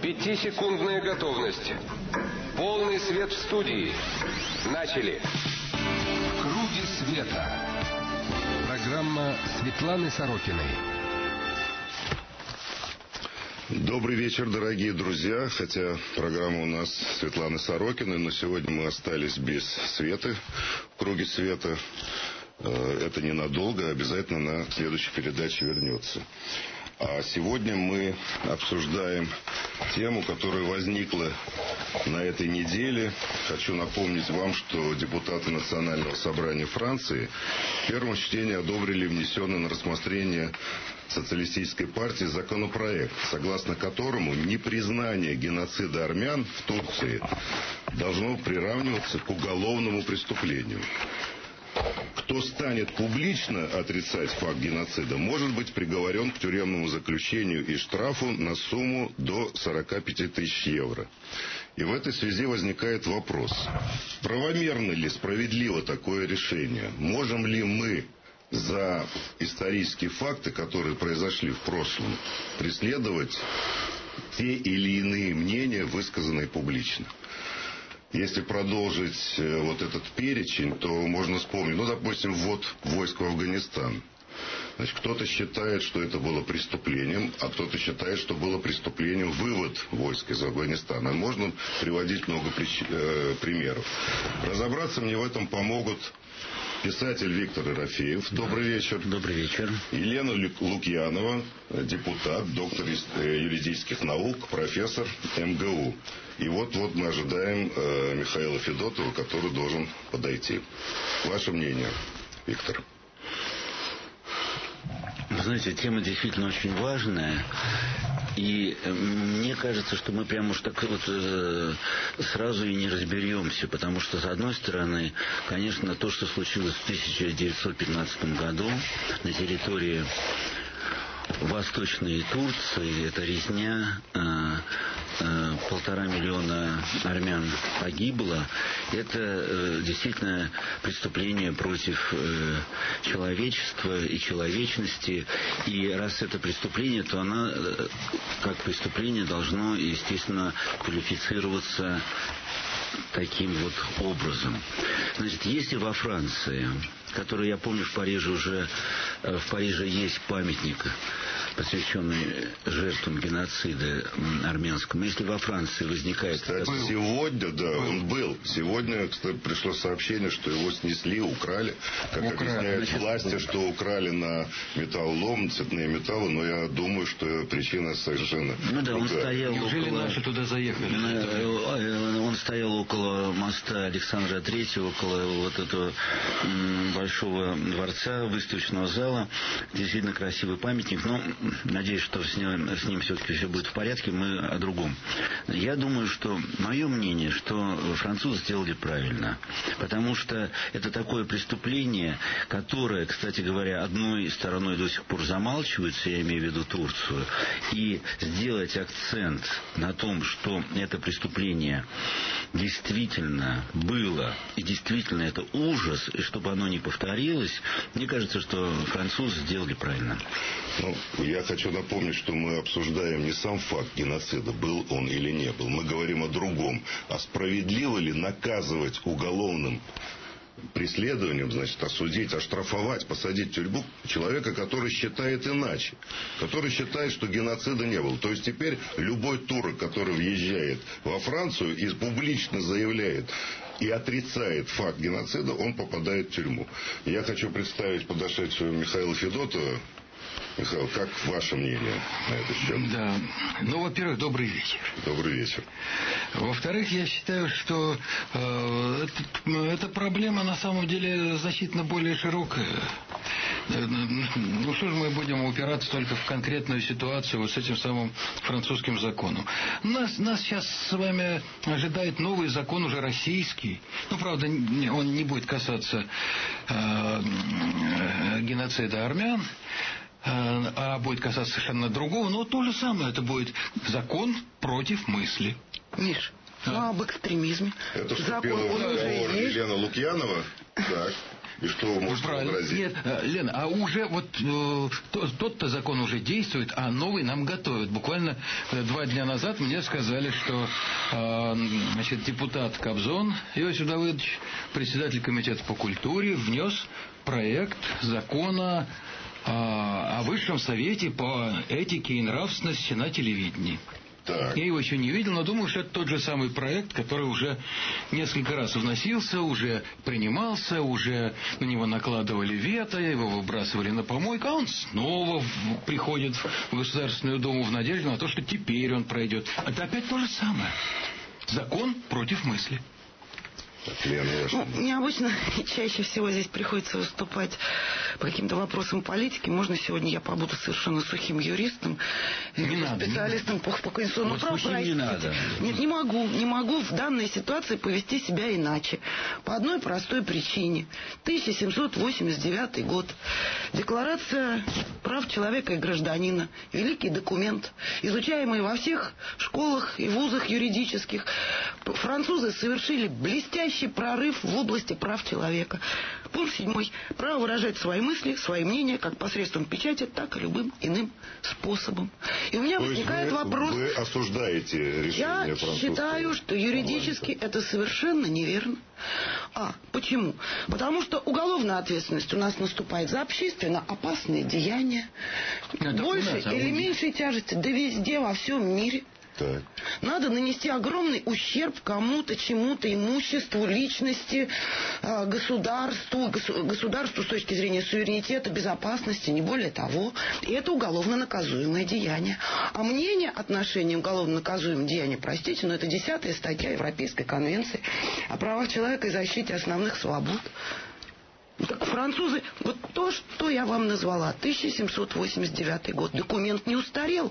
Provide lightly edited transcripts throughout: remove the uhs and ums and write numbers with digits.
Пятисекундная готовность. Полный свет в студии. Начали. В круге света. Программа Светланы Сорокиной. Добрый вечер, дорогие друзья. Хотя программа у нас Светланы Сорокиной, но сегодня мы остались без Светы в круге света. Это ненадолго, обязательно на следующей передаче вернется. А сегодня мы обсуждаем тему, которая возникла на этой неделе. Хочу напомнить вам, что депутаты Национального собрания Франции в первом чтении одобрили внесенный на рассмотрение социалистической партии законопроект, согласно которому непризнание геноцида армян в Турции должно приравниваться к уголовному преступлению. Кто станет публично отрицать факт геноцида, может быть приговорен к тюремному заключению и штрафу на сумму до 45 тысяч евро. И в этой связи возникает вопрос: правомерно ли, справедливо такое решение? Можем ли мы за исторические факты, которые произошли в прошлом, преследовать те или иные мнения, высказанные публично? Если продолжить вот этот перечень, то можно вспомнить, допустим, ввод войск в Афганистан. Значит, кто-то считает, что это было преступлением, а кто-то считает, что было преступлением вывод войск из Афганистана. Можно приводить много примеров. Разобраться мне в этом помогут писатель Виктор Ерофеев. Добрый вечер. Добрый вечер. Елена Лукьянова, депутат, доктор юридических наук, профессор МГУ. И вот мы ожидаем Михаила Федотова, который должен подойти. Ваше мнение, Виктор? Вы знаете, тема действительно очень важная. И мне кажется, что мы прямо уж так вот сразу и не разберемся. Потому что, с одной стороны, конечно, то, что случилось в 1915 году на территории Восточной Турции, это резня, 1,5 миллиона армян погибло. Это действительно преступление против человечества и человечности. И раз это преступление, то оно как преступление должно, естественно, квалифицироваться таким вот образом. Значит, если во Франции, который, я помню, в Париже есть памятник, посвященный жертвам геноцида армянскому. Если во Франции возникает... Кстати, сегодня, он был. Сегодня, кстати, пришло сообщение, что его снесли, украли. Как объясняют власти, что украли на металлолом, цветные металлы, но я думаю, что причина совершенно другая. Он стоял Неужели наши туда заехали? Он стоял около моста Александра III, около вот этого большого дворца, выставочного зала. Действительно красивый памятник, но надеюсь, что с ним все-таки все будет в порядке. Мы о другом. Я думаю, что мое мнение, что французы сделали правильно, потому что это такое преступление, которое, кстати говоря, одной стороной до сих пор замалчивается, я имею в виду Турцию, и сделать акцент на том, что это преступление действительно было, и действительно это ужас, и чтобы оно не повторилось, мне кажется, что французы сделали правильно. Я хочу напомнить, что мы обсуждаем не сам факт геноцида, был он или не был. Мы говорим о другом. А справедливо ли наказывать уголовным преследованием, значит, осудить, оштрафовать, посадить в тюрьму человека, который считает иначе, который считает, что геноцида не было. То есть теперь любой турок, который въезжает во Францию и публично заявляет и отрицает факт геноцида, он попадает в тюрьму. Я хочу представить подошедшего Михаила Федотова. Михаил, как ваше мнение на этот счет? Да. Во-первых, добрый вечер. Добрый вечер. Во-вторых, я считаю, что эта проблема на самом деле значительно более широкая. Что же мы будем упираться только в конкретную ситуацию вот с этим самым французским законом? Нас сейчас с вами ожидает новый закон, уже российский. Правда, он не будет касаться геноцида армян, а будет касаться совершенно другого, но то же самое. Это будет закон против мысли. Миш, об экстремизме. Это вступила в разговор Елена Лукьянова. Так. И что вы можете возразить? Нет, Лена, а уже вот тот-то закон уже действует, а новый нам готовят. Буквально 2 дня назад мне сказали, что значит, депутат Кобзон Иосиф Давыдович, председатель комитета по культуре, внес проект закона о Высшем совете по этике и нравственности на телевидении. Так. Я его еще не видел, но думаю, что это тот же самый проект, который уже несколько раз вносился, уже принимался, уже на него накладывали вето, его выбрасывали на помойку, а он снова приходит в Государственную Думу в надежде на то, что теперь он пройдет. Это опять то же самое. Закон против мысли. Мне обычно чаще всего здесь приходится выступать по каким-то вопросам политики. Можно сегодня я побуду совершенно сухим юристом, специалистом по конституционному праву. Не надо. Нет, не могу в данной ситуации повести себя иначе. По одной простой причине. 1789 год. Декларация прав человека и гражданина. Великий документ, изучаемый во всех школах и вузах юридических. Французы совершили блестящий прорыв в области прав человека. Пункт 7. Право выражать свои мысли, свои мнения, как посредством печати, так и любым иным способом. И у меня возникает вопрос... Вы осуждаете решение французского? Я считаю, что юридически это совершенно неверно. Почему? Потому что уголовная ответственность у нас наступает за общественно опасные деяния. Большей или меньшей тяжести, да везде, во всем мире. Так. Надо нанести огромный ущерб кому-то, чему-то, имуществу, личности, государству с точки зрения суверенитета, безопасности, не более того. И это уголовно наказуемое деяние. А мнение отношения уголовно наказуемого деяния, простите, но это 10-я статья Европейской конвенции о правах человека и защите основных свобод. Так французы, вот то, что я вам назвала, 1789 год, документ не устарел.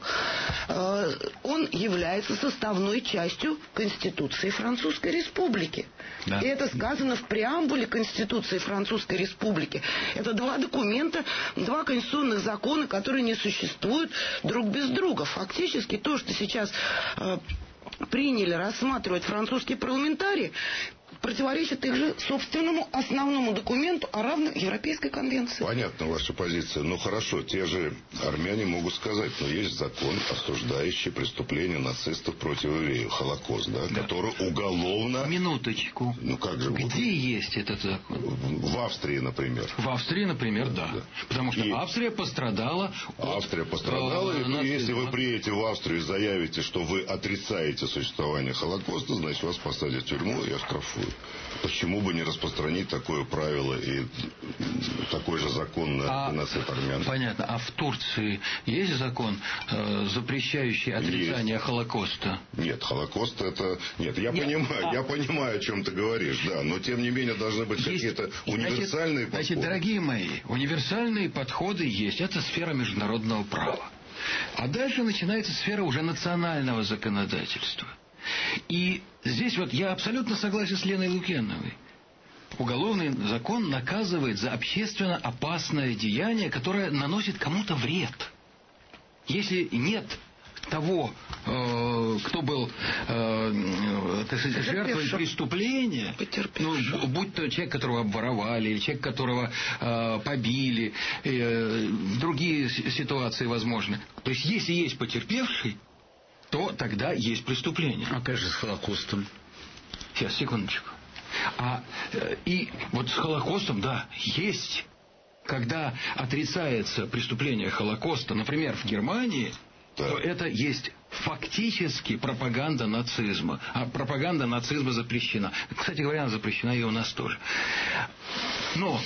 Он является составной частью Конституции Французской Республики. Да. И это сказано в преамбуле Конституции Французской Республики. Это 2 документа, 2 конституционных закона, которые не существуют друг без друга. Фактически то, что сейчас приняли рассматривать французские парламентарии, противоречит их же собственному основному документу о равной Европейской конвенции. Понятна ваша позиция. Ну хорошо, те же армяне могут сказать, но есть закон, осуждающий преступления нацистов против евреев, Холокост, да. Который уголовно... Минуточку. Ну как же... Где есть этот закон? В Австрии, например. В Австрии, например, да. Потому что Австрия пострадала... Австрия пострадала, и если вы приедете в Австрию и заявите, что вы отрицаете существование Холокоста, значит вас посадят в тюрьму и оштрафуют. Почему бы не распространить такое правило и такой же закон на геноцид армян? Понятно. А в Турции есть закон, запрещающий отрицание Холокоста? Нет, Холокост это... Нет, я понимаю, о чем ты говоришь, да, но тем не менее должны быть какие-то универсальные подходы. Значит, дорогие мои, универсальные подходы есть. Это сфера международного права. А дальше начинается сфера уже национального законодательства. И здесь вот я абсолютно согласен с Леной Лукьяновой. Уголовный закон наказывает за общественно опасное деяние, которое наносит кому-то вред. Если нет того, кто был жертвой преступления, будь то человек, которого обворовали, или человек, которого побили, другие ситуации возможны. То есть, если есть потерпевший, то тогда есть преступление. А как же с Холокостом? Сейчас, секундочку. И вот с Холокостом, да, есть. Когда отрицается преступление Холокоста, например, в Германии, то это есть фактически пропаганда нацизма. А пропаганда нацизма запрещена. Кстати говоря, она запрещена и у нас тоже. Но...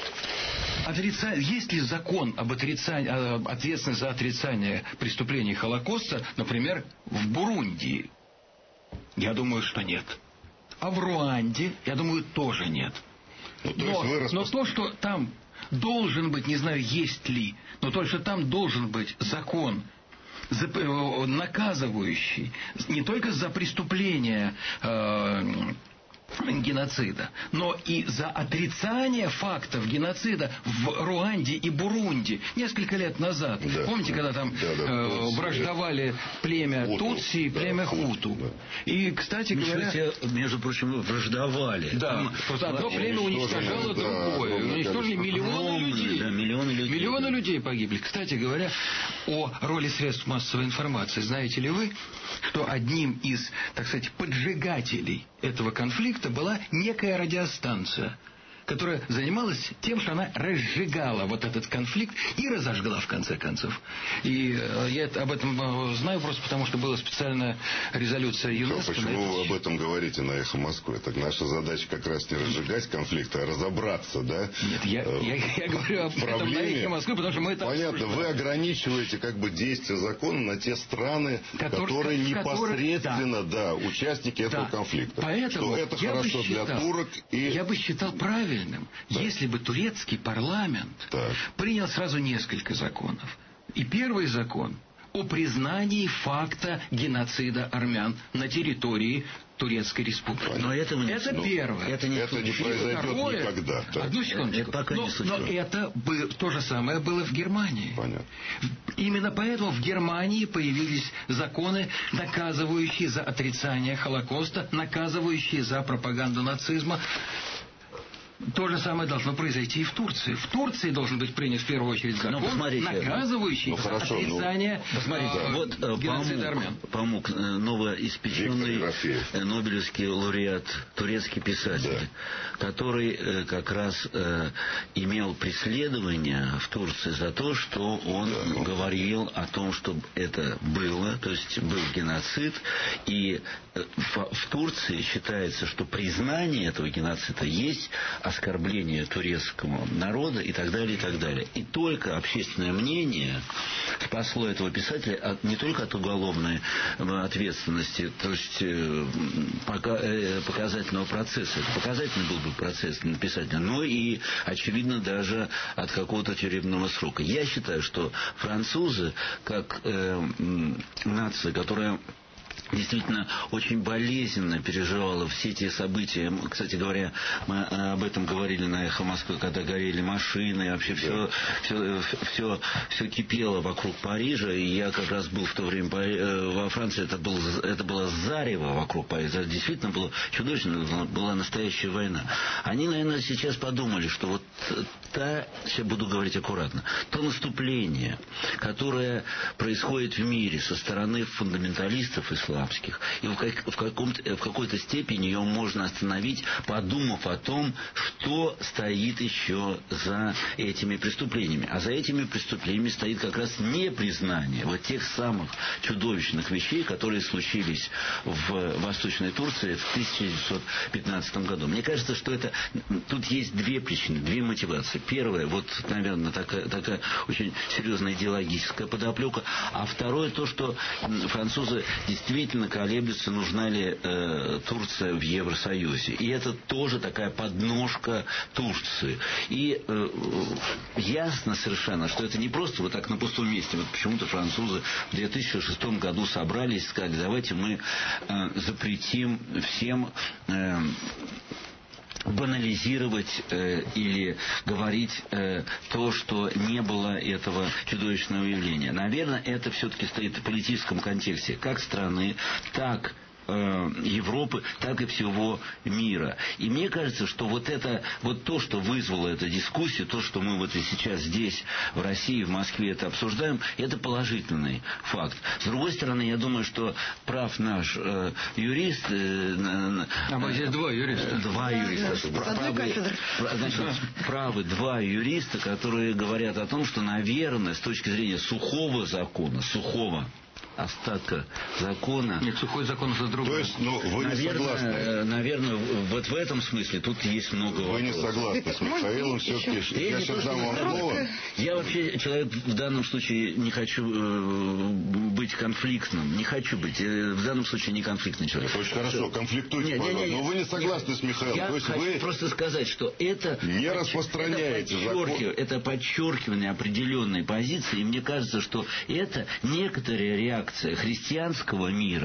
Есть ли закон об ответственности за отрицание преступлений Холокоста, например, в Бурундии? Я думаю, что нет. А в Руанде, я думаю, тоже нет. Но то, что там должен быть, не знаю, есть ли, но то, что там должен быть закон, наказывающий не только за преступления геноцида, но и за отрицание фактов геноцида в Руанде и Бурунди несколько лет назад. Да. Помните, когда там враждовали племя Тутси и племя Хуту? Да. И, кстати говоря... Между прочим, враждовали. Да, просто одно племя уничтожало другое. Уничтожили миллионы людей. Да, миллионы людей погибли. Кстати говоря, о роли средств массовой информации. Знаете ли вы, что одним из, так сказать, поджигателей этого конфликта была некая радиостанция, которая занималась тем, что она разжигала вот этот конфликт и разожгла в конце концов. И я об этом знаю просто потому, что была специальная резолюция ЮНЕСКО. Почему вы об этом говорите на «Эхо Москвы»? Так наша задача как раз не разжигать конфликты, а разобраться, да? Нет, я говорю об этом на «Эхо Москвы», потому что мы это понятно, вы ограничиваете как бы действие закона на те страны, которые непосредственно, участники этого конфликта. Поэтому что это хорошо для турок и... Я бы считал правильным, если бы турецкий парламент принял сразу несколько законов. И первый закон о признании факта геноцида армян на территории Турецкой Республики. Но это первое. Это не произойдет никогда. Одну секундочку. Но это то же самое было в Германии. Понятно. Именно поэтому в Германии появились законы, наказывающие за отрицание Холокоста, наказывающие за пропаганду нацизма. То же самое должно произойти и в Турции. В Турции должен быть принят в первую очередь закон, наказывающий за отрицание геноцида армян. Памук, новоиспеченный нобелевский лауреат, турецкий писатель, который как раз имел преследование в Турции за то, что он говорил о том, что это было, то есть был геноцид, и в Турции считается, что признание этого геноцида есть оскорбление турецкому народа и так далее, и так далее. И только общественное мнение спасло этого писателя не только от уголовной ответственности, то есть показательного процесса. Это показательный был бы процесс для писателя, но и, очевидно, даже от какого-то тюремного срока. Я считаю, что французы, как нация, которая действительно очень болезненно переживала все те события. Кстати говоря, мы об этом говорили на «Эхо Москвы», когда горели машины, и вообще все кипело вокруг Парижа. И я как раз был в то время во Франции, это было зарево вокруг Парижа. Это действительно было чудовищно, была настоящая война. Они, наверное, сейчас подумали, что вот сейчас буду говорить аккуратно, то наступление, которое происходит в мире со стороны фундаменталистов исламских, и в какой-то степени ее можно остановить, подумав о том, что стоит еще за этими преступлениями. А за этими преступлениями стоит как раз непризнание вот тех самых чудовищных вещей, которые случились в Восточной Турции в 1915 году. Мне кажется, что тут есть две причины, две мотивации. Первая, вот, наверное, такая очень серьезная идеологическая подоплека. А второе, то, что французы действительно колеблются, нужна ли Турция в Евросоюзе. И это тоже такая подножка Турции. И ясно совершенно, что это не просто вот так на пустом месте. Вот почему-то французы в 2006 году собрались и сказали, давайте мы запретим всем банализировать или говорить то, что не было этого чудовищного явления. Наверное, это все-таки стоит в политическом контексте как страны, так Европы, так и всего мира. И мне кажется, что вот то, что вызвало эту дискуссию, то, что мы вот и сейчас здесь, в России, в Москве это обсуждаем, это положительный факт. С другой стороны, я думаю, что прав наш юрист... здесь два юриста. Два юриста. Правы два юриста, которые говорят о том, что, наверное, с точки зрения сухого закона, остатка закона. Нет, сухой закон за другое. То есть, вы не согласны? Наверное, вот в этом смысле тут есть много вопросов. Вы не согласны с Михаилом все-таки? Я сейчас дам вам слово. Я вообще человек в данном случае не хочу быть конфликтным. Не хочу быть. В данном случае не конфликтный человек. Очень хорошо. Конфликтуйте, пожалуйста. Но вы не согласны с Михаилом. Я хочу просто сказать, что это... Не распространяете закон. Это подчеркивание определенной позиции. И мне кажется, что это некоторая реакция христианского мира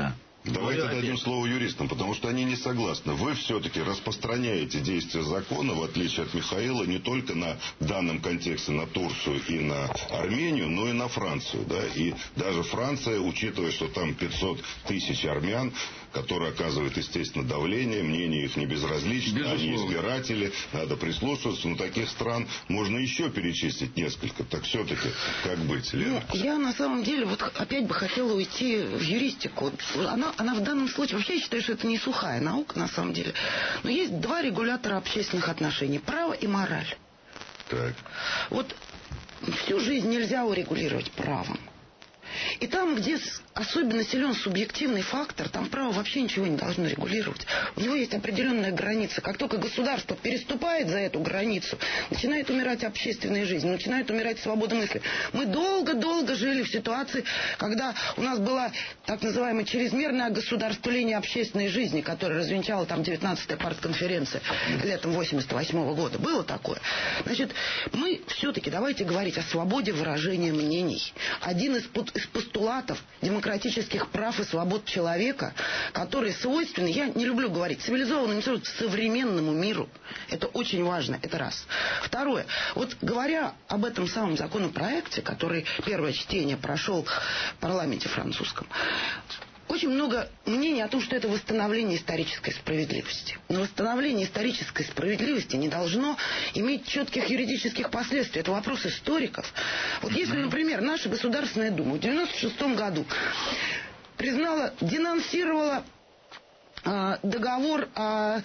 Давайте дадим слово юристам, потому что они не согласны. Вы все-таки распространяете действие закона, в отличие от Михаила, не только на данном контексте на Турцию и на Армению, но и на Францию. Да? И даже Франция, учитывая, что там 500 тысяч армян, которые оказывают, естественно, давление, мнение их не безразлично, они избиратели, надо прислушиваться. Но таких стран можно еще перечислить несколько. Так все-таки, как быть, Лена? Я на самом деле вот опять бы хотела уйти в юристику. Она в данном случае, вообще я считаю, что это не сухая наука на самом деле. Но есть два регулятора общественных отношений: право и мораль. Так. Вот всю жизнь нельзя урегулировать правом. И там, где особенно силен субъективный фактор, там право вообще ничего не должно регулировать. У него есть определенная граница. Как только государство переступает за эту границу, начинает умирать общественная жизнь, начинает умирать свобода мысли. Мы долго-долго жили в ситуации, когда у нас было так называемое чрезмерное огосударствление общественной жизни, которое развенчала там 19-я партконференция летом 88-го года. Было такое. Значит, мы все-таки давайте говорить о свободе выражения мнений. Один из постулатов демократических прав и свобод человека, которые свойственны, я не люблю говорить, цивилизованному, современному миру. Это очень важно, это раз. Второе. Вот говоря об этом самом законопроекте, который первое чтение прошел в парламенте французском, очень много мнений о том, что это восстановление исторической справедливости. Но восстановление исторической справедливости не должно иметь четких юридических последствий. Это вопрос историков. Вот если, например, наша Государственная Дума в 1996 году денонсировала договор о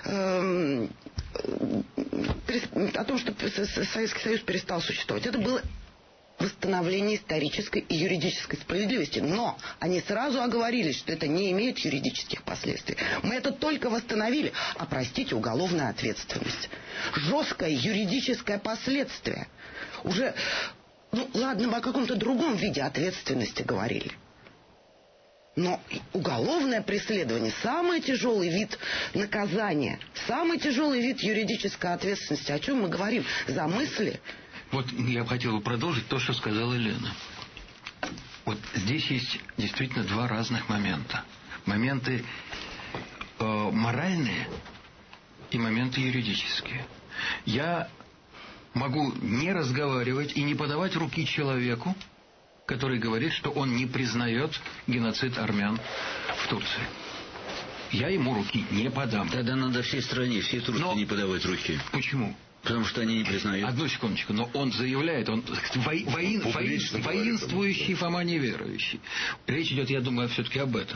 том, что Советский Союз перестал существовать, это было восстановление исторической и юридической справедливости. Но они сразу оговорились, что это не имеет юридических последствий. Мы это только восстановили. А, простите, уголовная ответственность. Жесткое юридическое последствие. Уже, ладно, мы о каком-то другом виде ответственности говорили. Но уголовное преследование, самый тяжелый вид наказания, самый тяжелый вид юридической ответственности. О чем мы говорим? За мысли. Вот я хотел бы продолжить то, что сказала Лена. Вот здесь есть действительно два разных момента. Моменты моральные и моменты юридические. Я могу не разговаривать и не подавать руки человеку, который говорит, что он не признает геноцид армян в Турции. Я ему руки не подам. Тогда надо всей стране, всей Турции не подавать руки. Почему? Потому что они не признают. Одну секундочку, но он заявляет, он воинствующий Фома неверующий. Речь идет, я думаю, все-таки об этом.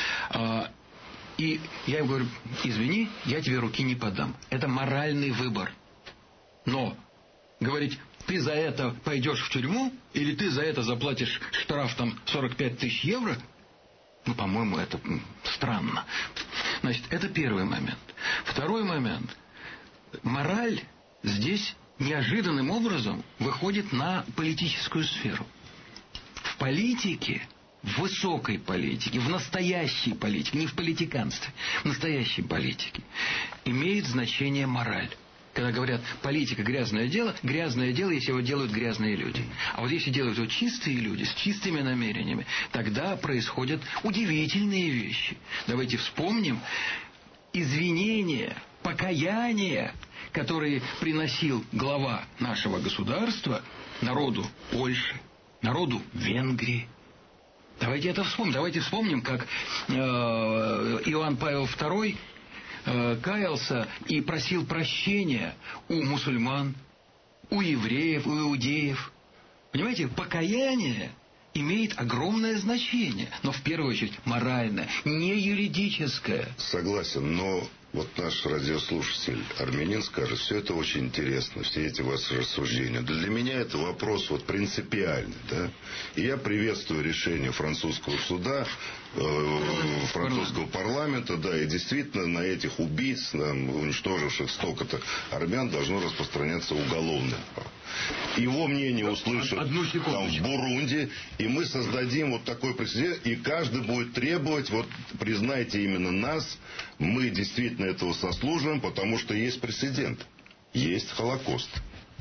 И я ему говорю: извини, я тебе руки не подам. Это моральный выбор. Но говорить: ты за это пойдешь в тюрьму, или ты за это заплатишь штраф там 45 тысяч евро, по-моему, это странно. Значит, это первый момент. Второй момент. Мораль здесь неожиданным образом выходит на политическую сферу. В политике, в высокой политике, в настоящей политике, не в политиканстве, в настоящей политике имеет значение мораль. Когда говорят: политика грязное дело, если его делают грязные люди. А вот если делают его чистые люди, с чистыми намерениями, тогда происходят удивительные вещи. Давайте вспомним извинения, покаяние, которые приносил глава нашего государства народу Польши, народу Венгрии. Давайте это вспомним. Давайте вспомним, как Иоанн Павел II каялся и просил прощения у мусульман, у евреев, у иудеев. Понимаете, покаяние имеет огромное значение, но в первую очередь моральное, не юридическое. Согласен, но вот наш радиослушатель армянин скажет: все это очень интересно, все эти ваши рассуждения. Для меня это вопрос принципиальный, да? И я приветствую решение французского суда, французского парламента, да, и действительно на этих убийц, уничтоживших столько-то армян, должно распространяться уголовное право. Его мнение услышат там в Бурунди, и мы создадим такой прецедент, и каждый будет требовать: признайте именно нас, мы действительно этого заслуживаем, потому что есть прецедент, есть Холокост.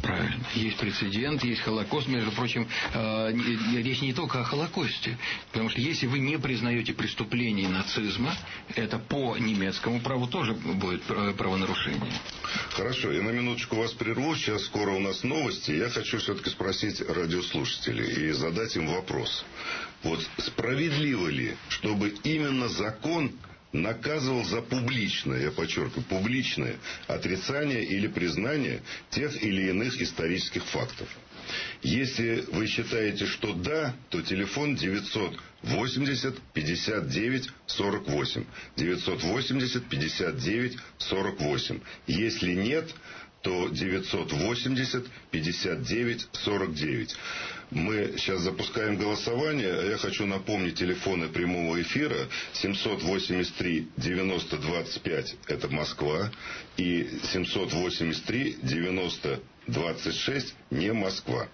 Правильно. Есть прецедент, есть Холокост. Между прочим, речь не только о Холокосте. Потому что если вы не признаете преступлений нацизма, это по немецкому праву тоже будет правонарушение. Хорошо, я на минуточку вас прерву. Сейчас скоро у нас новости. Я хочу все-таки спросить радиослушателей и задать им вопрос. Вот справедливо ли, чтобы именно закон наказывал за публичное, я подчеркиваю, публичное отрицание или признание тех или иных исторических фактов? Если вы считаете, что да, то телефон 980 59 48. 980 59 48. Если нет, то 980 59 49. Мы сейчас запускаем голосование. Я хочу напомнить телефоны прямого эфира. 783 90 25 это Москва. И 783 90 26 не Москва.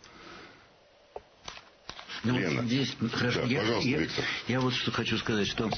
Ну, Лена. Здесь, хорошо, Да, пожалуйста, Виктор. Я вот что хочу сказать, что...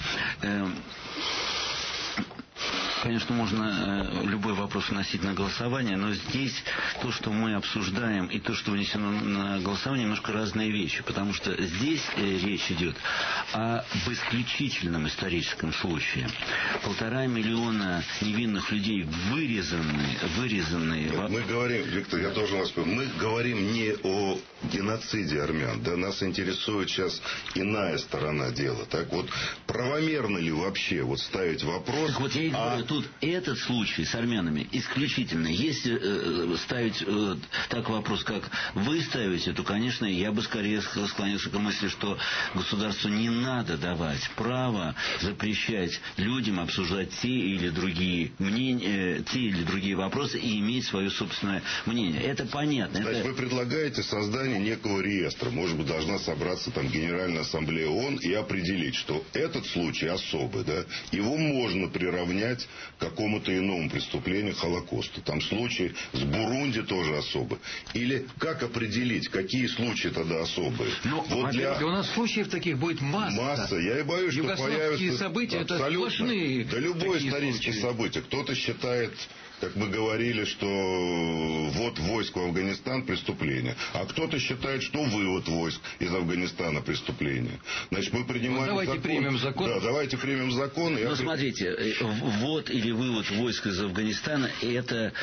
Конечно, можно любой вопрос вносить на голосование, но здесь то, что мы обсуждаем, и то, что внесено на голосование, немножко разные вещи. Потому что здесь речь идет об исключительном историческом случае. 1,5 миллиона невинных людей вырезанные. Мы говорим, Виктор, я должен вас сказать, мы говорим не о геноциде армян. Да, нас интересует сейчас иная сторона дела. Так вот, правомерно ли вообще вот ставить вопрос... Так вот я и говорю, тут этот случай с армянами исключительно. Если ставить так вопрос, как вы ставите, то, конечно, я бы скорее склонился к мысли, что государству не надо давать право запрещать людям обсуждать те или другие мнения, те или другие вопросы и иметь свое собственное мнение. Это понятно. Значит, вы предлагаете создание некого реестра. Может быть, должна собраться там Генеральная Ассамблея ООН и определить, что этот случай особый, да, его можно приравнять к какому-то иному преступлению, Холокосту. Там случаи с Бурунди тоже особый. Или как определить, какие случаи тогда особые? Ну, вот у нас случаев таких будет масса. Масса. Я и боюсь, что появятся... события, это сплошные... Да любое историческое событие. Кто-то считает, как мы говорили, что ввод войск в Афганистан преступление. А кто-то считает, что вывод войск из Афганистана преступление. Значит, мы принимаем давайте закон. Примем закон. Да, давайте примем закон. Ну, смотрите, ввод или вывод войск из Афганистана это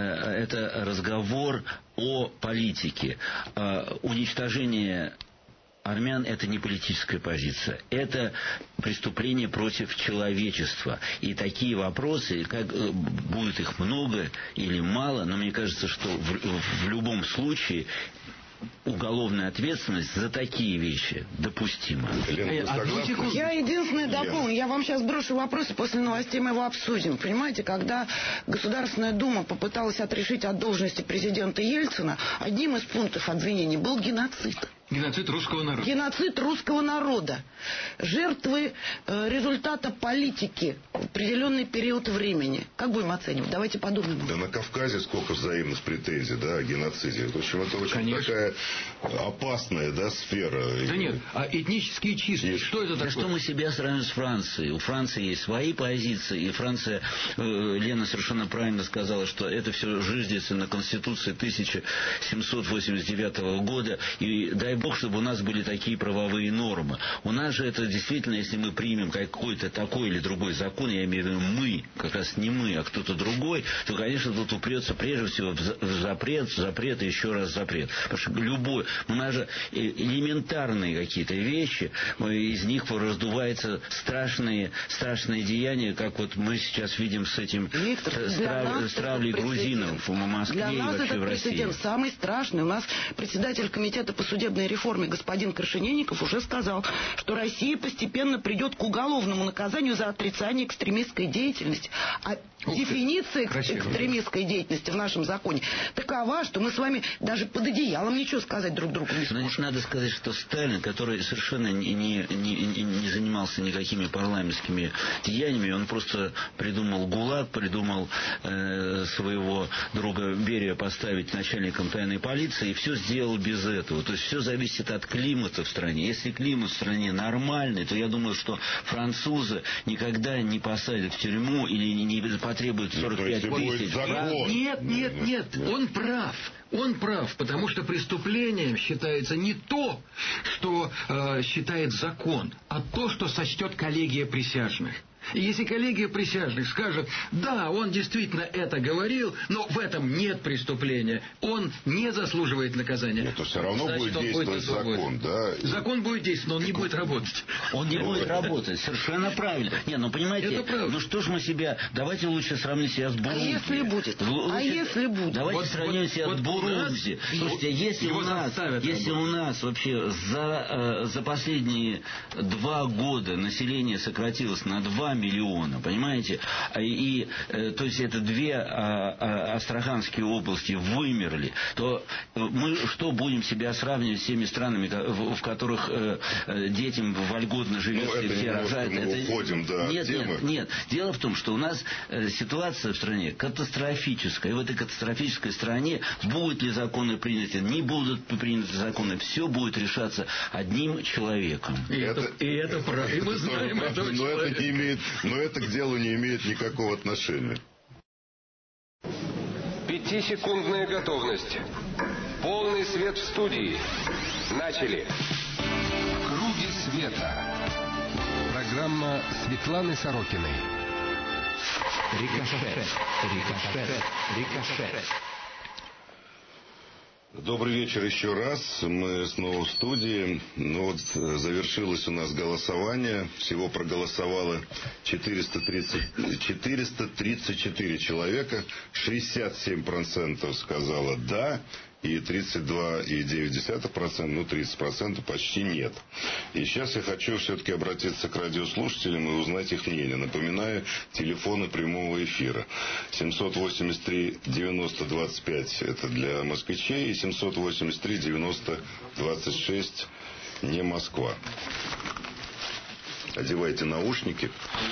разговор о политике. Уничтожение армян — это не политическая позиция. Это преступление против человечества. И такие вопросы, как будет их много или мало, но мне кажется, что в любом случае уголовная ответственность за такие вещи допустима. Я единственное дополню. Я вам сейчас брошу вопросы, после новостей мы его обсудим. Понимаете, когда Государственная Дума попыталась отрешить от должности президента Ельцина, одним из пунктов обвинений был геноцид. Геноцид русского народа. Геноцид русского народа. Жертвы результата политики в определенный период времени. Как будем оценивать? Давайте подумаем. Да на Кавказе сколько взаимных претензий, да, о геноциде. В общем, это очень такая опасная, да, сфера. Да нет, а этнические чистки, что это такое? Что мы себя сравниваем с Францией? У Франции есть свои позиции, и Франция, Лена совершенно правильно сказала, что это все жиждется на Конституции 1789 года, и дай бог, чтобы у нас были такие правовые нормы. У нас же это действительно, если мы примем какой-то такой или другой закон, я имею в виду мы, как раз не мы, а кто-то другой, то, конечно, тут упрется прежде всего в запрет и еще раз запрет. Потому что любой, у нас же элементарные какие-то вещи, из них раздуваются страшные деяния, как вот мы сейчас видим с этим, с травлей грузинов в Москве и вообще в России. Прецедент самый страшный. У нас председатель комитета по судебной реформе господин Крашенинников уже сказал, что Россия постепенно придет к уголовному наказанию за отрицание экстремистской деятельности. А дефиниция экстремистской деятельности в нашем законе такова, что мы с вами даже под одеялом ничего сказать друг другу не сможем. Надо сказать, что Сталин, который совершенно не занимался никакими парламентскими деяниями, он просто придумал ГУЛАГ, придумал своего друга Берия поставить начальником тайной полиции, и все сделал без этого. То есть все зависит зависит от климата в стране. Если климат в стране нормальный, то я думаю, что французы никогда не посадят в тюрьму или не потребуют 45 тысяч. Нет, он прав. Он прав, потому что преступлением считается не то, что считает закон, а то, что сочтет коллегия присяжных. И если коллегия присяжных скажет, да, он действительно это говорил, но в этом нет преступления, он не заслуживает наказания. Это все равно будет действовать закон, да? Закон будет действовать, но он не будет работать. Он не будет работать, совершенно правильно. Не, ну понимаете, ну что ж мы себя, давайте лучше сравним себя с Бурунди. А если будет? Если будет? Давайте сравним себя с Бурунди. Слушайте, если у нас вообще за последние 2 года население сократилось на 2 миллиона, понимаете? И то есть это 2 астраханские области вымерли, то мы что будем себя сравнивать с теми странами, в которых детям вольготно живется и все рожают? Нет. Дело в том, что у нас ситуация в стране катастрофическая. И в этой катастрофической стране будут ли законы приняты, не будут приняты законы, все будет решаться одним человеком. И это правда. И мы знаем этого человека. Но это к делу не имеет никакого отношения. 5-секундная готовность. Полный свет в студии. Начали. Круги света. Программа Светланы Сорокиной. Рикошет. Добрый вечер еще раз. Мы снова в студии. Завершилось у нас голосование. Всего проголосовало 434 человека. 67% сказало «да». И 32,9%, 30% почти нет. И сейчас я хочу все-таки обратиться к радиослушателям и узнать их мнение. Напоминаю, телефоны прямого эфира. 783-90-25 это для москвичей, и 783-90-26 не Москва. Одевайте наушники.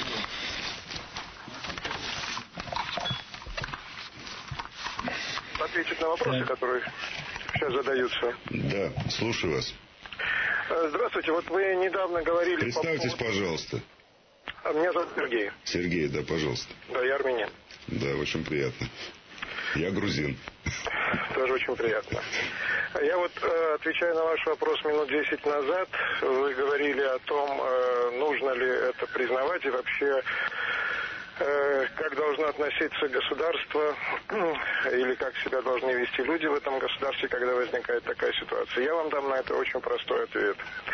Ответить на вопросы, которые сейчас задаются. Да, слушаю вас. Здравствуйте, вот вы недавно говорили... Представьтесь, пожалуйста. Меня зовут Сергей. Сергей, да, пожалуйста. Да, я армянин. Да, очень приятно. Я грузин. Тоже очень приятно. Я вот, отвечая на ваш вопрос минут 10 назад, вы говорили о том, нужно ли это признавать и вообще... как должно относиться государство или как себя должны вести люди в этом государстве, когда возникает такая ситуация. Я вам дам на это очень простой ответ.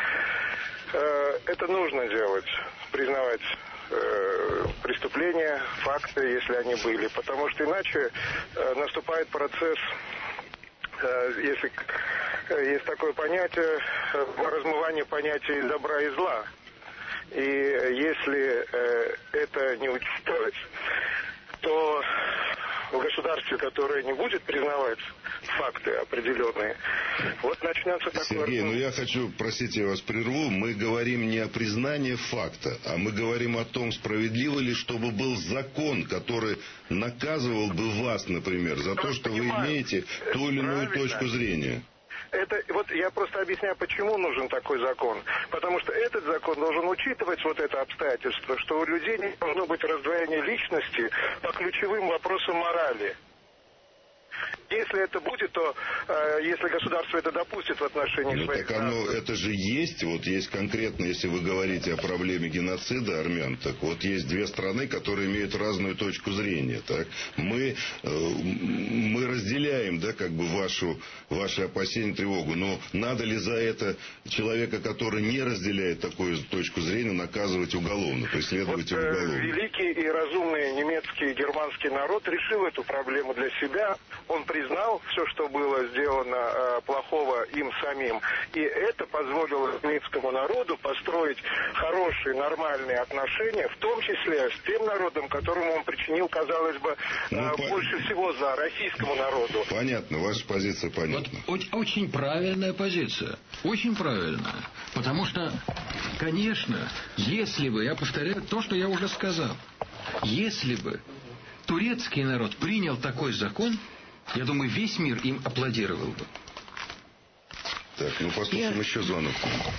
Это нужно делать, признавать преступления, факты, если они были, потому что иначе наступает процесс, если есть такое понятие, размывание понятий добра и зла. И если это не учитывать, то в государстве, которое не будет признавать факты определенные, вот начнется такое... Сергей, я хочу, простите, я вас прерву, мы говорим не о признании факта, а мы говорим о том, справедливо ли, чтобы был закон, который наказывал бы вас, например, за то, что вы имеете ту или иную точку зрения. Это, вот я просто объясняю, почему нужен такой закон. Потому что этот закон должен учитывать вот это обстоятельство, что у людей не должно быть раздвоения личности по ключевым вопросам морали. Если это будет, то если государство это допустит в отношении своих граждан... это же есть, вот есть конкретно, если вы говорите о проблеме геноцида армян, так вот есть 2 страны, которые имеют разную точку зрения, так? Мы разделяем, да, как бы ваши опасения, тревогу, но надо ли за это человека, который не разделяет такую точку зрения, наказывать уголовно, преследовать его уголовно? Великий и разумный немецкий и германский народ решил эту проблему для себя. Он признал все, что было сделано плохого им самим. И это позволило немецкому народу построить хорошие, нормальные отношения, в том числе с тем народом, которому он причинил, казалось бы, больше всего зла, российскому народу. Понятно, ваша позиция понятна. Вот, очень правильная позиция. Очень правильная. Потому что, конечно, если бы, я повторяю то, что я уже сказал, если бы турецкий народ принял такой закон, я думаю, весь мир им аплодировал бы. Так, ну послушаем еще звонок.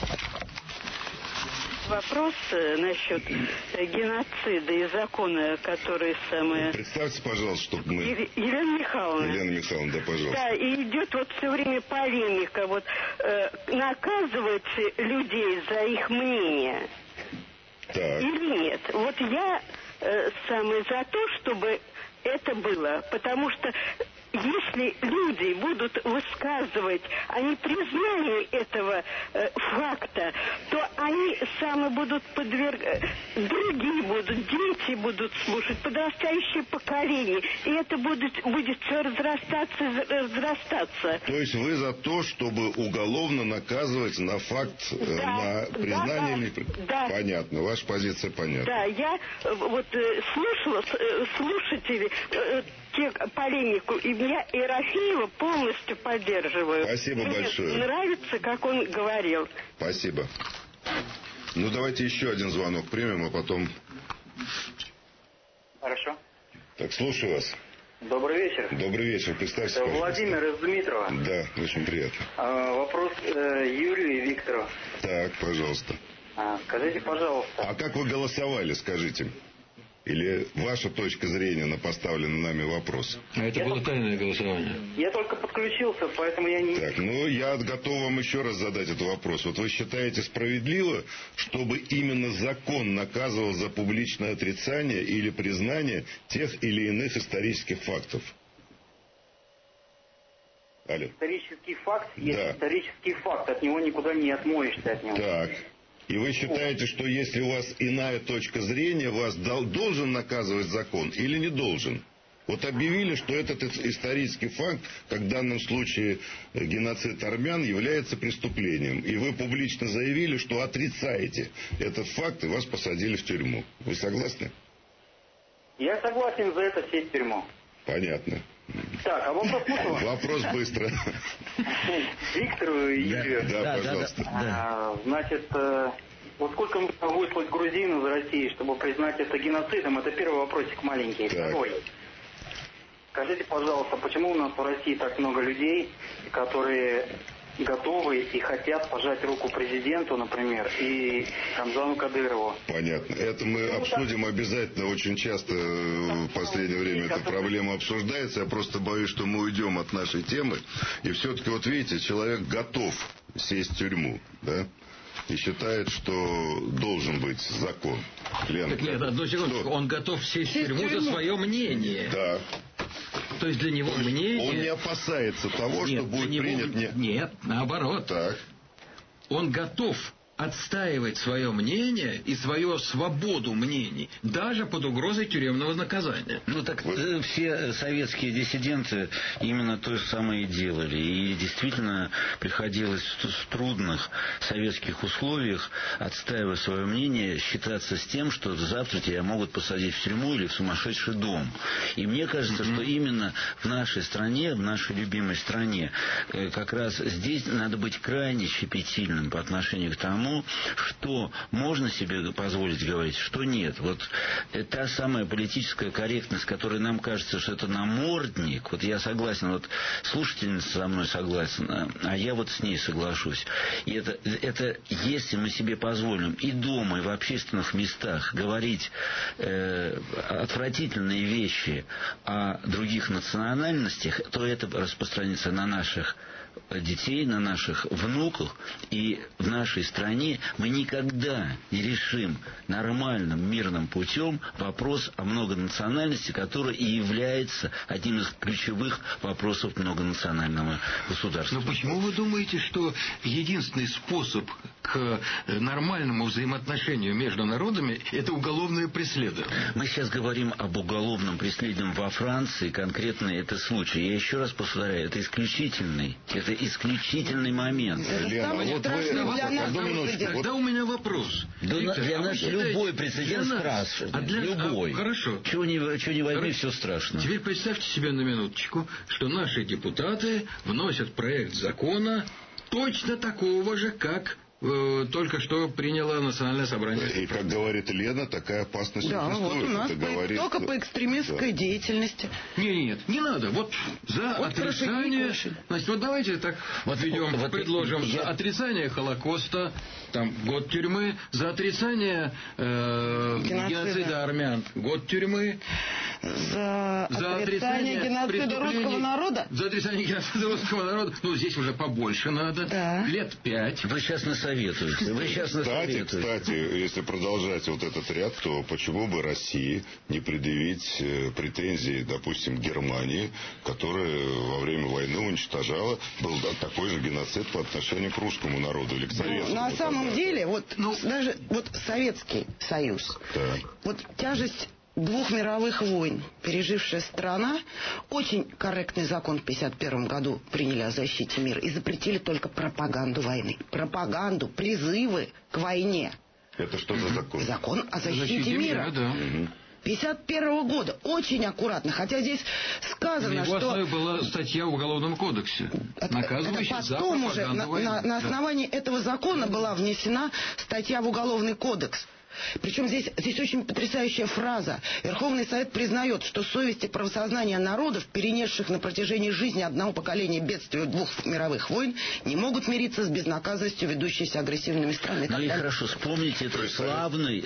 Вопрос насчет геноцида и закона, которые самые... Представьте, пожалуйста, чтобы мы... Елена Михайловна. Елена Михайловна, да, пожалуйста. Да, и идет вот все время полемика. Вот наказывать людей за их мнение. Так. Или нет? Вот я самый за то, чтобы это было. Потому что если люди будут высказывать о непризнании этого факта, то они сами будут другие будут, дети будут слушать, подрастающее поколение. И это будет все разрастаться. То есть вы за то, чтобы уголовно наказывать на факт, на признание? Да. Понятно, ваша позиция понятна. Да, я вот слушала слушателей, полемику, и я Ерофеева полностью поддерживаю. Спасибо большое. Мне нравится, как он говорил. Спасибо. Ну, давайте еще один звонок примем, а потом... Хорошо. Так, слушаю вас. Добрый вечер. Добрый вечер. Представьте, пожалуйста. Владимир из Дмитрова. Да, очень приятно. Вопрос Юрию и Виктору. Так, пожалуйста. Скажите, пожалуйста. А как вы голосовали, скажите? Или ваша точка зрения на поставленный нами вопрос? Это было тайное голосование. Я только подключился, поэтому я не... Так, ну я готов вам еще раз задать этот вопрос. Вот вы считаете справедливо, чтобы именно закон наказывал за публичное отрицание или признание тех или иных исторических фактов? Алло. Исторический факт есть Да. исторический факт, от него никуда не отмоешься от него. Так. И вы считаете, что если у вас иная точка зрения, вас должен наказывать закон или не должен? Вот объявили, что этот исторический факт, как в данном случае геноцид армян, является преступлением. И вы публично заявили, что отрицаете этот факт, и вас посадили в тюрьму. Вы согласны? Я согласен за это сесть в тюрьму. Понятно. Так, а вопрос можно? Вопрос быстро. Виктору и Юрию. Да, пожалуйста. Значит, вот сколько нужно выслать грузин из России, чтобы признать это геноцидом? Это первый вопросик маленький. Второй. Скажите, пожалуйста, почему у нас в России так много людей, которые готовы и хотят пожать руку президенту, например, и Рамзану Кадырову? Понятно. Это мы обсудим обязательно. Очень часто в последнее время эта проблема обсуждается. Я просто боюсь, что мы уйдем от нашей темы. И все-таки, вот видите, человек готов сесть в тюрьму, да? И считает, что должен быть закон. Лена, так нет, одну секундочку. Он готов сесть в тюрьму за свое мнение. Да. То есть для него мнение... Он не опасается того, что будет принят... Нет, наоборот. Так. Он готов отстаивать свое мнение и свою свободу мнений, даже под угрозой тюремного наказания. Ну так все советские диссиденты именно то же самое и делали. И действительно приходилось в трудных советских условиях, отстаивая свое мнение, считаться с тем, что завтра тебя могут посадить в тюрьму или в сумасшедший дом. И мне кажется, что именно в нашей стране, в нашей любимой стране, как раз здесь надо быть крайне щепетильным по отношению к тому, что можно себе позволить говорить, что нет. Вот та самая политическая корректность, которая нам кажется, что это намордник. Вот я согласен, вот слушательница со мной согласна, а я вот с ней соглашусь. И это если мы себе позволим и дома, и в общественных местах говорить отвратительные вещи о других национальностях, то это распространится на наших детей, на наших внуков, и в нашей стране мы никогда не решим нормальным, мирным путем вопрос о многонациональности, который и является одним из ключевых вопросов многонационального государства. Но почему вы думаете, что единственный способ к нормальному взаимоотношению между народами – это уголовное преследование? Мы сейчас говорим об уголовном преследовании во Франции, конкретно это случай. Я еще раз повторяю, это исключительный момент. Лена, вот вы... Тогда у меня вопрос. Да, Виктор, для нас любой прецедент страшен. Любой. Хорошо. Чего не возьми, все страшно. Теперь представьте себе на минуточку, что наши депутаты вносят проект закона точно такого же, как только что приняло Национальное собрание. И, как говорит Лена, такая опасность существует. Вот у нас говорит... только по экстремистской деятельности. Нет, не надо. Вот за отрицание... Значит, вот давайте так предложим. За отрицание Холокоста, там, год тюрьмы. За отрицание геноцида армян, год тюрьмы. За отрицание геноцида русского народа? За отрицание геноцида русского народа. Ну, здесь уже побольше надо. Да. Лет 5. Вы сейчас насоветуете. Кстати, если продолжать вот этот ряд, то почему бы России не предъявить претензии, допустим, Германии, которая во время войны уничтожала, был такой же геноцид по отношению к русскому народу или к советскому? На самом деле, даже Советский Союз, вот тяжесть 2 мировых войн пережившая страна, очень корректный закон в 1951 году приняли о защите мира и запретили только пропаганду войны. Пропаганду, призывы к войне. Это что за закон? Закон о защите мира. Да. 1951 года. Очень аккуратно. Хотя здесь сказано, что... В основе была статья в Уголовном кодексе, наказывающая за пропаганду войны. На основании этого закона была внесена статья в Уголовный кодекс. Причем здесь очень потрясающая фраза. Верховный Совет признает, что совесть и правосознание народов, перенесших на протяжении жизни одного поколения бедствия 2 мировых войн, не могут мириться с безнаказанностью ведущейся агрессивными странами. Ну и хорошо, вспомните этот славный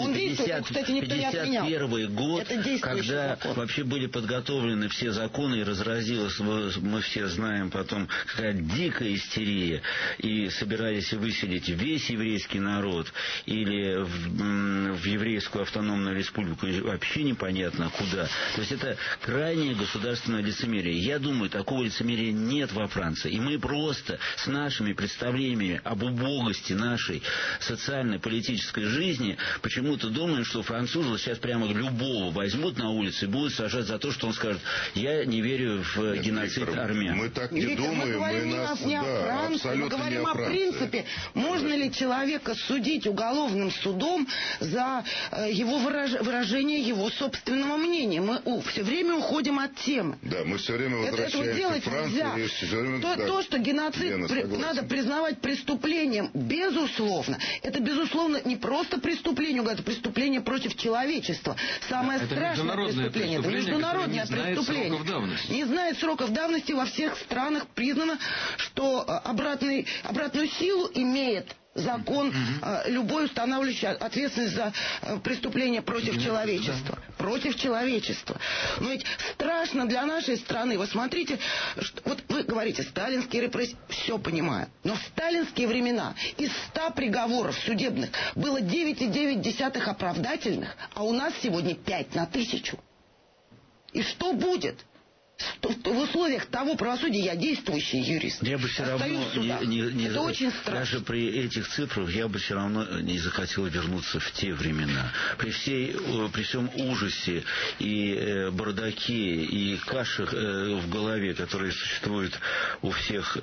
51 год, когда вообще были подготовлены все законы и разразилась, мы все знаем потом, какая дикая истерия, и собирались выселить весь еврейский народ, или в еврейскую автономную республику вообще непонятно куда. То есть это крайнее государственное лицемерие. Я думаю, такого лицемерия нет во Франции. И мы просто с нашими представлениями об убогости нашей социально-политической жизни почему-то думаем, что французы сейчас прямо любого возьмут на улице и будут сажать за то, что он скажет: я не верю в геноцид армян. Мы так не думаем. Мы говорим не о Франции, мы говорим о принципе. Можно ли человека судить уголовным судом за его выражение его собственного мнения? Мы все время уходим от темы. Да, мы все время возвращаемся к Франции. То, что геноцид надо признавать преступлением, безусловно. Это, безусловно, не просто преступление, это преступление против человечества. Самое страшное преступление. Это международное преступление. Не знает сроков давности. Во всех странах признано, что обратную силу имеет закон, любой устанавливающий ответственность за преступление против человечества. Против человечества. Но ведь страшно для нашей страны. Вы смотрите, вот вы говорите, сталинские репрессии, все понимаю. Но в сталинские времена из 100 приговоров судебных было 9,9 оправдательных, а у нас сегодня 5 на 1000. И что будет? В условиях того правосудия я действующий юрист. Я бы все равно это очень страшно. Даже при этих цифрах я бы все равно не захотел вернуться в те времена. При всем ужасе и бардаке и каше в голове, которые существуют у всех,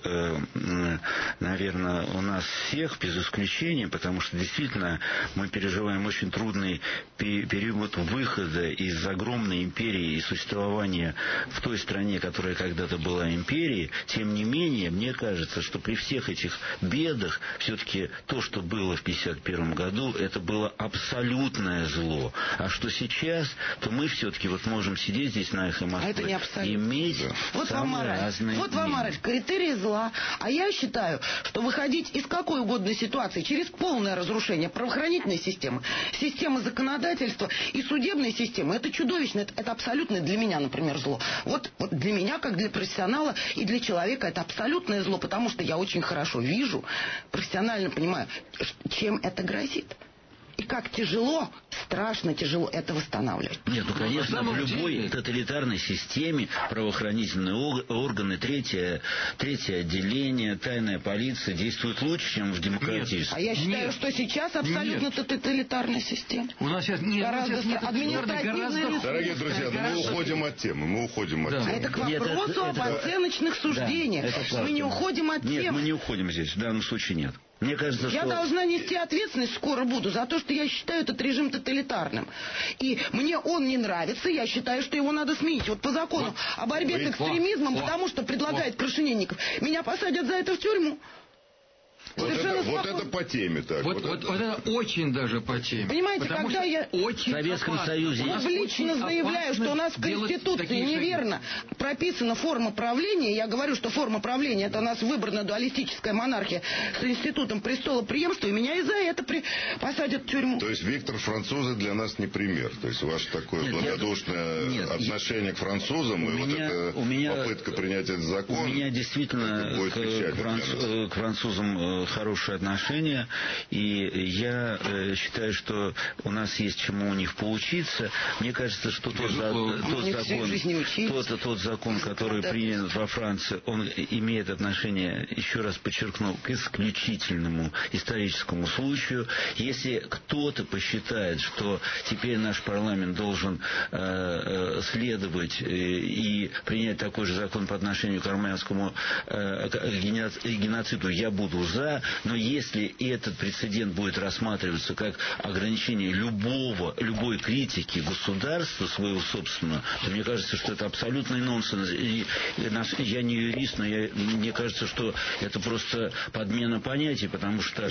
наверное, у нас всех, без исключения, потому что действительно мы переживаем очень трудный период выхода из огромной империи и существования в той стране, которая когда-то была империей. Тем не менее, мне кажется, что при всех этих бедах все-таки то, что было в 1951 году, это было абсолютное зло. А что сейчас, то мы все-таки можем сидеть здесь на Эхо Москвы и иметь самые разные Вот вам, Мараш, критерии зла. А я считаю, что выходить из какой угодно ситуации через полное разрушение правоохранительной системы, системы законодательства и судебной системы, это чудовищно. Это абсолютно для меня, например, зло. Вот для меня, как для профессионала и для человека, это абсолютное зло, потому что я очень хорошо вижу, профессионально понимаю, чем это грозит. И как тяжело, страшно тяжело это восстанавливать. Нет, конечно, в любой тоталитарной системе правоохранительные органы, третье отделение, тайная полиция действуют лучше, чем в демократической. А я считаю, что сейчас абсолютно тоталитарная система. У нас сейчас административная. Дорогие друзья, мы уходим от темы. Это к вопросу об оценочных суждениях. Мы не уходим от темы. Нет, мы не уходим здесь. В данном случае нет. Мне кажется, я должна нести ответственность, скоро буду, за то, что я считаю этот режим тоталитарным. И мне он не нравится, я считаю, что его надо сменить. Вот по закону о борьбе с экстремизмом, потому что предлагает Крашенинников, меня посадят за это в тюрьму. Вот это по теме, так. Вот это очень даже по теме. Понимаете, когда я в Советском Союзе публично заявляю, что у нас в Конституции неверно прописана форма правления, я говорю, что форма правления — это у нас выборная дуалистическая монархия с институтом престолопреемства, и меня и за это посадят в тюрьму. То есть, Виктор, французы для нас не пример. То есть, ваше такое благодушное отношение к французам и вот эта попытка принять этот закон. У меня действительно к французам хорошие отношения, и я считаю, что у нас есть чему у них поучиться. Мне кажется, что тот закон, который принят во Франции, он имеет отношение, еще раз подчеркну, к исключительному историческому случаю. Если кто-то посчитает, что теперь наш парламент должен следовать и принять такой же закон по отношению к армянскому геноциду, я буду за, но если этот прецедент будет рассматриваться как ограничение любой критики государства своего собственного, то мне кажется, что это абсолютный нонсенс. И я не юрист, но мне кажется, что это просто подмена понятий, потому что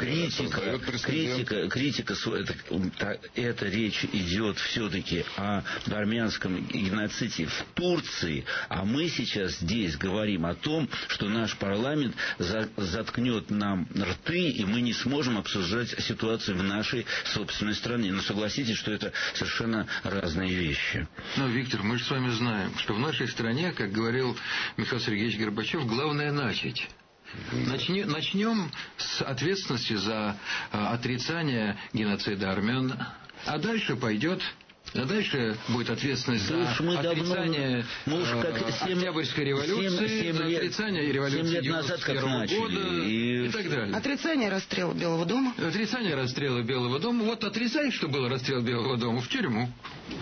критика, это речь идет все-таки о армянском геноциде в Турции, а мы сейчас здесь говорим о том, что наш парламент заткнет нам рты, и мы не сможем обсуждать ситуацию в нашей собственной стране. Но согласитесь, что это совершенно разные вещи. Но, Виктор, мы же с вами знаем, что в нашей стране, как говорил Михаил Сергеевич Горбачев, главное начать. Начнем с ответственности за отрицание геноцида армян, а дальше пойдет... А дальше будет ответственность за отрицание Октябрьской революции, за отрицание революции 91 года и так далее. Отрицание расстрела Белого дома. Отрицание расстрела Белого дома. Вот отрицай, что был расстрел Белого дома, в тюрьму.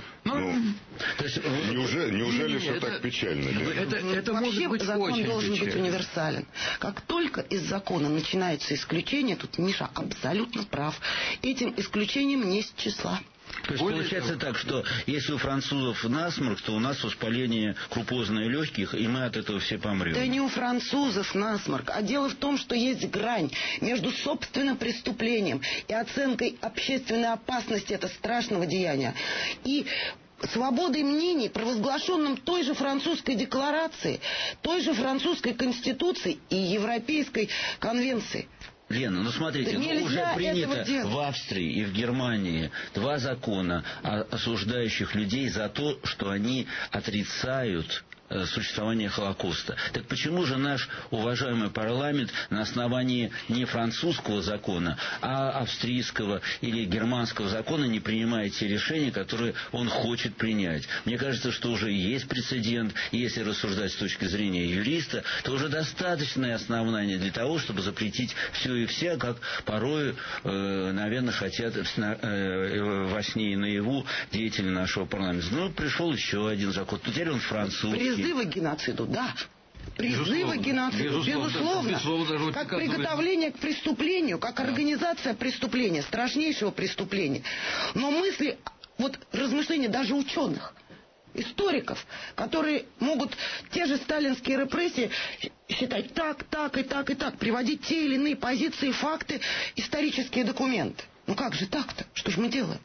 Неужели все так печально? Это может быть закон очень должен печально. быть универсален. Как только из закона начинаются исключения, тут Миша абсолютно прав. Этим исключением не с числа. То есть получается так, что если у французов насморк, то у нас воспаление крупозное легких, и мы от этого все помрем. Да не у французов насморк, а дело в том, что есть грань между собственным преступлением и оценкой общественной опасности этого страшного деяния. И свободой мнений, провозглашенным той же французской декларацией, той же французской конституцией и Европейской конвенцией. Лена, ну смотрите, уже принято в Австрии и в Германии 2 закона, осуждающих людей за то, что они отрицают существование Холокоста. Так почему же наш уважаемый парламент на основании не французского закона, а австрийского или германского закона не принимает те решения, которые он хочет принять? Мне кажется, что уже есть прецедент, и если рассуждать с точки зрения юриста, то уже достаточное основание для того, чтобы запретить все и вся, как порой, наверное, хотят во сне и наяву деятели нашего парламента. Ну, пришел еще один закон, теперь он французский. Призывы к геноциду, да. Призывы к геноциду, безусловно. Как приготовление к преступлению, как организация преступления, страшнейшего преступления. Но мысли, размышления даже ученых, историков, которые могут те же сталинские репрессии считать так, и так, приводить те или иные позиции, факты, исторические документы. Ну как же так-то? Что же мы делаем?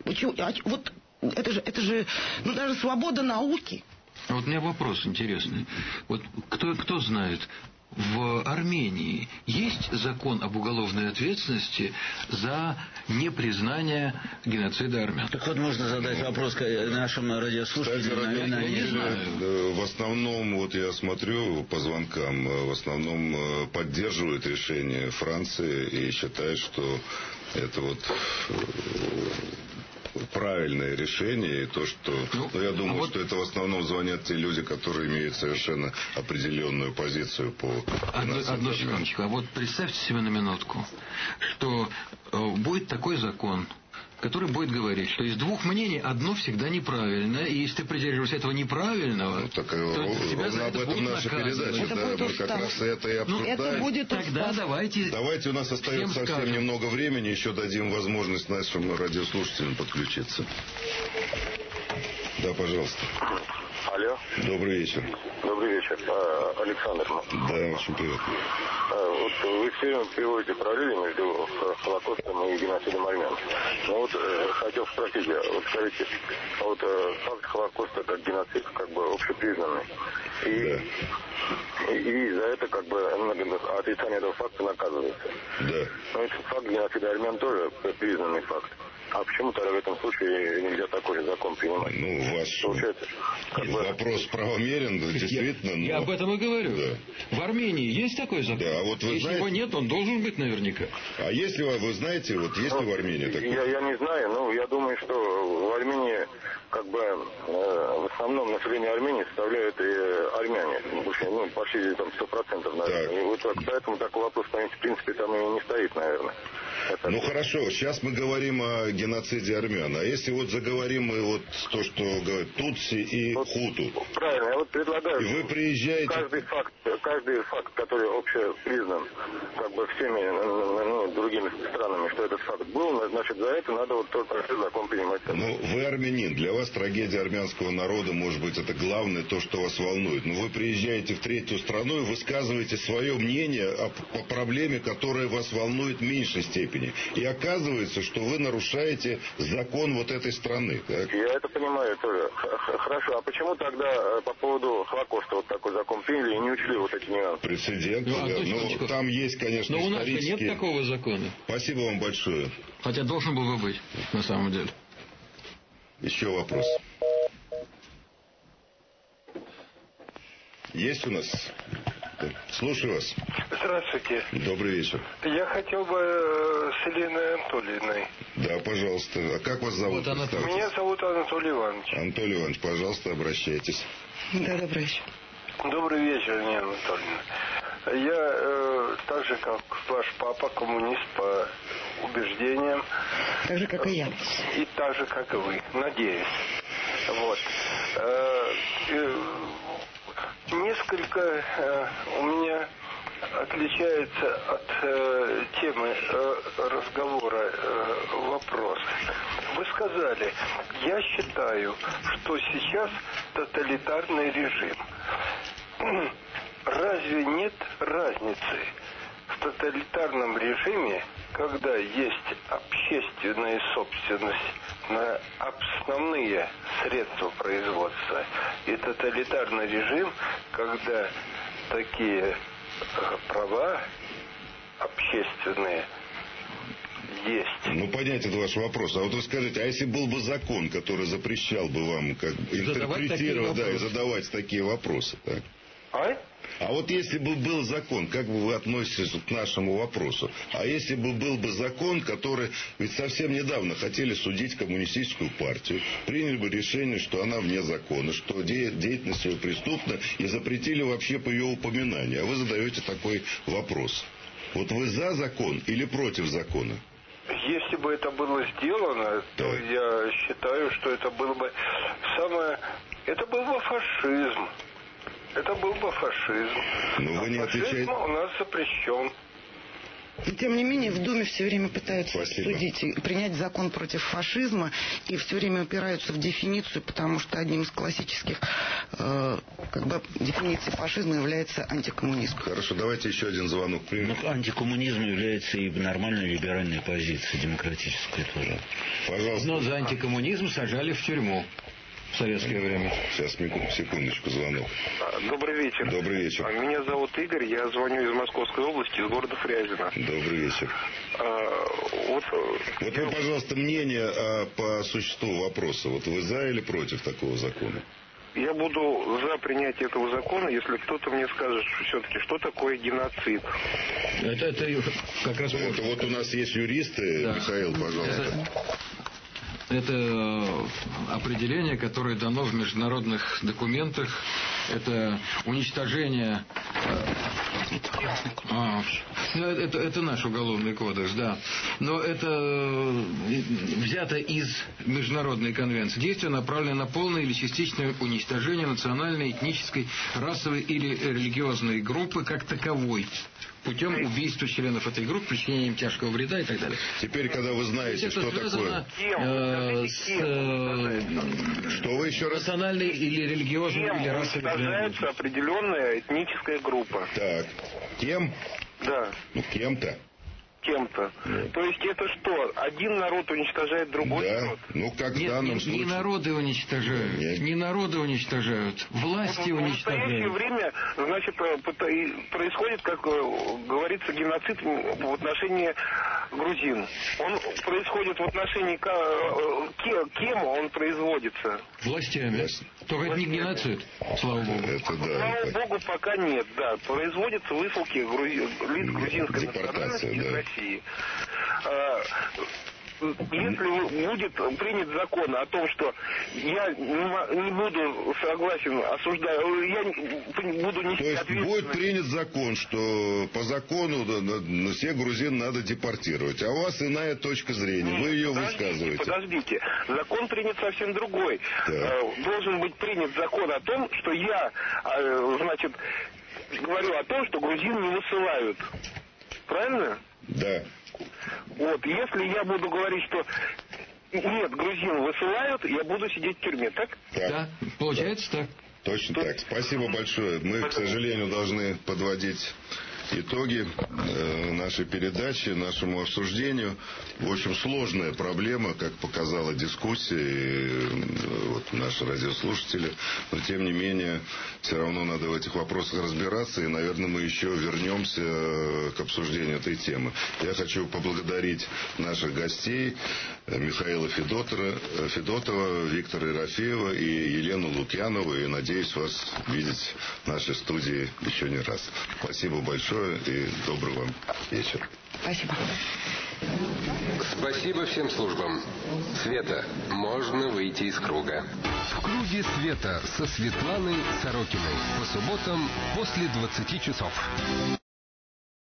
Это же даже свобода науки. А вот у меня вопрос интересный. Вот кто знает, в Армении есть закон об уголовной ответственности за непризнание геноцида армян? Так вот можно задать вопрос нашим радиослушателям. Я не знаю. В основном, я смотрю по звонкам, в основном поддерживают решение Франции и считают, что это правильное решение, и то, что... я думаю, что это в основном звонят те люди, которые имеют совершенно определенную позицию по... Одну секундочку. А вот представьте себе на минутку, что будет такой закон, который будет говорить, что из 2 мнений одно всегда неправильное, и если ты придерживаешься этого неправильного, то тебя за это будут наказывать. Мы как раз это и обсуждаем. Тогда давайте, у нас остается совсем немного времени, еще дадим возможность нашим радиослушателям подключиться. Да, пожалуйста. Алло. Добрый вечер. Добрый вечер. Александр. Да, очень приятно. Вот вы все время приводите параллели между Холокостом и геноцидом армян. Но вот хотел спросить, вот скажите, вот факт Холокоста как геноцид как бы общепризнанный. И за это как бы отрицание этого факта наказывается. Да. Но этот факт геноцида армян тоже признанный факт. А почему тогда в этом случае нельзя такой же закон принимать? Ну, ваш получается, вопрос правомерен, действительно. Я об этом и говорю. Да. В Армении есть такой закон? Да, а вот вы Если знаете... его нет, он должен быть наверняка. А если вы знаете, вот есть ли в Армении такой? Я не знаю, но я думаю, что в Армении как бы в основном население Армении составляют армяне. Почти там 100%, наверное. Так. И вот поэтому такой вопрос, в принципе, там и не стоит, наверное. Ну хорошо, сейчас мы говорим о геноциде армян. А если вот заговорим мы вот то, что говорят Тутси и Хуту. Правильно, я вот предлагаю. И вы приезжаете. Каждый факт, который общепризнан, как бы всеми другими странами, что этот факт был, значит, за это надо вот тот закон принимать. Ну, вы армянин, для вас трагедия армянского народа, может быть, это главное, то, что вас волнует. Но вы приезжаете в третью страну и высказываете свое мнение о проблеме, которая вас волнует в меньшей степени. И оказывается, что вы нарушаете закон вот этой страны. Так? Я это понимаю тоже. Хорошо, а почему тогда по поводу Холокоста вот такой закон приняли и не учли вот эти нюансы? Прецедент, да. Там есть, конечно, но исторические... у нас нет такого закона. Спасибо вам большое. Хотя должен был бы быть, на самом деле. Еще вопрос. Есть у нас? Слушаю вас. Здравствуйте. Добрый вечер. Я хотел бы с Еленой Анатольевной. Да, пожалуйста. А как вас зовут? Меня зовут Анатолий Иванович. Анатолий Иванович, пожалуйста, обращайтесь. Да, добрый вечер. Добрый вечер, Елена Анатольевна. Я так же, как ваш папа, коммунист по убеждениям. Так же, как и я. И так же, как и вы. Надеюсь. Вот. Несколько у меня отличается от темы разговора вопрос. Вы сказали, я считаю, что сейчас тоталитарный режим. Разве нет разницы в тоталитарном режиме, когда есть общественная собственность на основные средства производства, и тоталитарный режим, когда такие права общественные есть? Ну, понятен ваш вопрос. А вот вы скажите, а если был бы закон, который запрещал бы вам как интерпретировать, и задавать такие вопросы, так? А вот если бы был закон, как бы вы относитесь к нашему вопросу? А если бы был бы закон, который... Ведь совсем недавно хотели судить коммунистическую партию, приняли бы решение, что она вне закона, что деятельность ее преступна, и запретили вообще по ее упоминанию. А вы задаете такой вопрос. Вот вы за закон или против закона? Если бы это было сделано, то я считаю, что это было бы это был бы фашизм. Это был бы фашизм. Но вы не отвечаете. Фашизм у нас запрещен. И тем не менее в Думе все время пытаются судить и принять закон против фашизма, и все время упираются в дефиницию, потому что одним из классических дефиниций фашизма является антикоммунизм. Хорошо, давайте еще один звонок примем. Антикоммунизм является и нормальной либеральной позицией, демократической тоже. Пожалуйста. Но за антикоммунизм сажали в тюрьму в советское время. Сейчас, секундочку, звонок. Добрый вечер. Добрый вечер. Меня зовут Игорь, я звоню из Московской области, из города Фрязино. Добрый вечер. Вот вы, пожалуйста, мнение по существу вопроса. Вот вы за или против такого закона? Я буду за принятие этого закона, если кто-то мне скажет, что все-таки, что такое геноцид. Это как раз... Это вот у нас есть юристы. Да. Михаил, пожалуйста. Это определение, которое дано в международных документах. Это уничтожение... Это наш уголовный кодекс, да. Но это взято из международной конвенции. Действие направлено на полное или частичное уничтожение национальной, этнической, расовой или религиозной группы как таковой. путем убийства членов этой группы, причинением тяжкого вреда и так далее. Теперь, когда вы знаете, что такое... Что вы еще раз? Национальный или религиозный, или расовый... Уничтожается определенная этническая группа. Так. Кем? Да. Ну, кем-то. Кем-то. То есть это что? Один народ уничтожает другой народ? Ну, как Нет, в данном случае. Не народы уничтожают. Нет. Не народы уничтожают. Власти уничтожают. В настоящее время, значит, происходит, как говорится, геноцид в отношении грузин. Он происходит в отношении... Кем он производится? Властями. Только это не геноцид, слава богу. Это да. Слава богу, пока нет, да. Производятся высылки лиц грузинской национальности из России. Если будет принят закон о том, что я не буду согласен, осуждаю, я буду нести ответственность... То есть будет принят закон, что по закону всех грузин надо депортировать, а у вас иная точка зрения, вы ее высказываете. Подождите, закон принят совсем другой. Должен быть принят закон о том, что я, значит, говорю о том, что грузин не высылают. Правильно? Да. Вот, если я буду говорить, что нет, грузин высылают, я буду сидеть в тюрьме, так? Да, получается так. Точно так. Спасибо большое. Мы, к сожалению, должны подводить итоги нашей передачи, нашему обсуждению. В общем, сложная проблема, как показала дискуссия, и вот наши радиослушатели. Но, тем не менее, все равно надо в этих вопросах разбираться, и, наверное, мы еще вернемся к обсуждению этой темы. Я хочу поблагодарить наших гостей, Михаила Федотова, Виктора Ерофеева и Елену Лукьянову, и надеюсь вас видеть в нашей студии еще не раз. Спасибо большое и добрый вам вечер. Спасибо. Спасибо всем службам. Света, можно выйти из круга. В круге света со Светланой Сорокиной. По субботам после 20 часов.